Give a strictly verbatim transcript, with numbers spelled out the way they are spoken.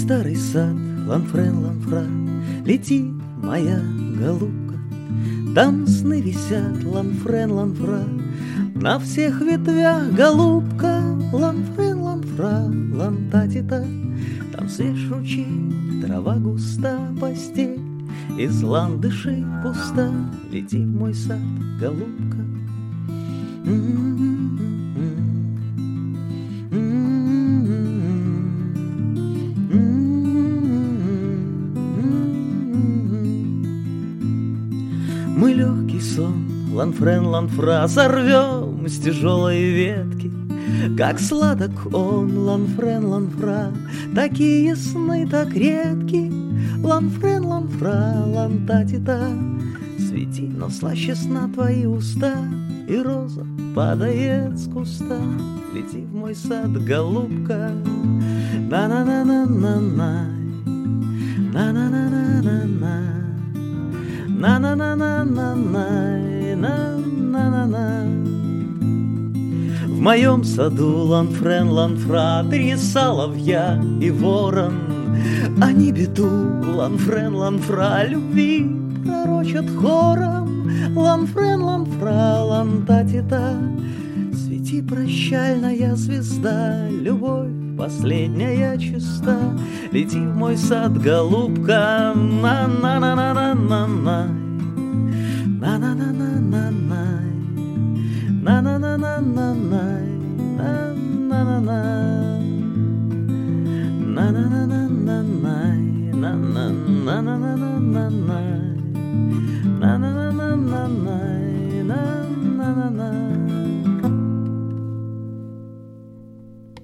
старый сад, ланфрен, ланфра, лети, моя голубка. Там сны висят, ланфрен, ланфра, на всех ветвях, голубка. Ланфрен, ланфра, лантатита, там свеж ручей, трава густа, постель из ландышей пуста. Лети в мой сад, голубка. Мы легкий сон, ланфрен, ланфра, сорвем с тяжелой ветки. Как сладок он, ланфрен, ланфра, такие сны так редки. Ланфрен, ланфра, лантатита, свети, но слаще сна твои уста, и роза падает с куста. Лети в мой сад, голубка. На-на-на-на-на-на, на-на-на-на-на-на, на-на-на-на-на-на, на-на-на-на. В моем саду, ланфрен, ланфра, три соловья и ворон. Они беду, ланфрен, ланфра, любви пророчат хором. Ланфрен, ланфра, лантатита, свети, прощальная звезда, любовь последняя чиста. Лети в мой сад, голубка. На-на-на-на-на-на, на-на-на-на-на-на, на-на-на-на-на-на, на-на-на-на, на-на-на-на-на, на-на-на-на-на-на.